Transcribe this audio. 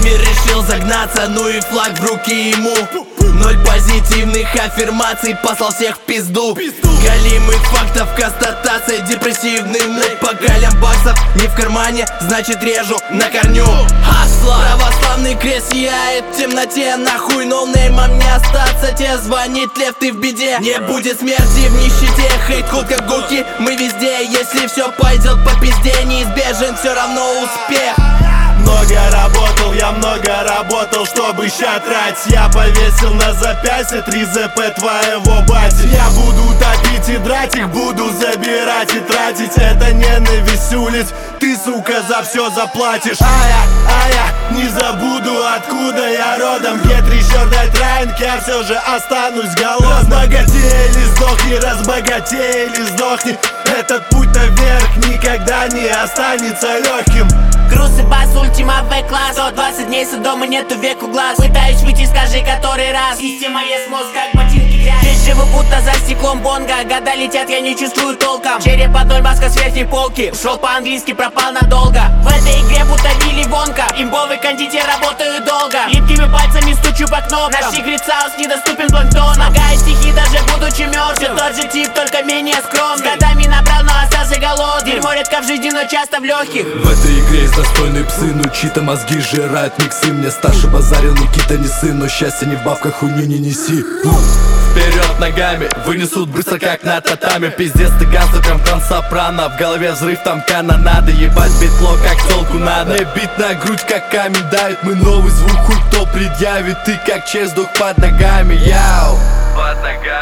Мир решил загнаться, ну и флаг в руки ему. 0 позитивных аффирмаций, послал всех в пизду. Галимых фактов, констатация, депрессивный мут. По галям баксов не в кармане, значит режу на корню. Хасла, православный крест сияет в темноте. Нахуй ноунеймом не остаться, тебе звонит лев, ты в беде. Не будет смерти в нищете, хейт худ как гуки. Мы везде, если все пойдет по пизде, неизбежен все равно успех. Я много работал, чтобы ща трать. Я повесил на запястье 3 ЗП твоего бати. Я буду топить и драть их, буду забирать и тратить. Это ненависть улиц, ты, сука, за все заплатишь. А я не забуду, откуда я родом. Гетри, черной травинки, я все же останусь голодным. Разбогатели, сдохни, разбогатели, сдохни. Этот путь наверх никогда не останется легким. Груз и бас, ультима В-класс. 120 дней дома, нету веку глаз. Пытаюсь выйти, скажи который раз. Система есть мозг, как ботинки грязь. Здесь живу будто за стеклом бонга. Года летят, я не чувствую толком. Череп под 0, маска с верхней полки. Ушел по-английски, пропал надолго. В этой игре будто Вилли Вонка. Имбовый кондитер, работаю долго. Липкими пальцами стучу по кнопкам. Наш секрет саус недоступен планктоном. Слагаю стихи, даже будучи мертвым. Тот же тип, только менее скромный. С годами набрал, но остался голодным. Дерьмо редко в жизни, но часто в легких. В этой игре есть достойные псы, но чьи-то мозги жирают миксы. Мне старший базарил, Никита не сын, но счастье не в бабках, хуйню не неси. Вперед ногами, вынесут быстро как на татами. Пиздец, ты галстуком сопрано. В голове взрыв, там канонада. Ебать битло, как толку надо. Мне бит на грудь, как камень давит. Мы новый звук, хуй кто предъявит. Ты как честь, дух под ногами, яу. Под ногами.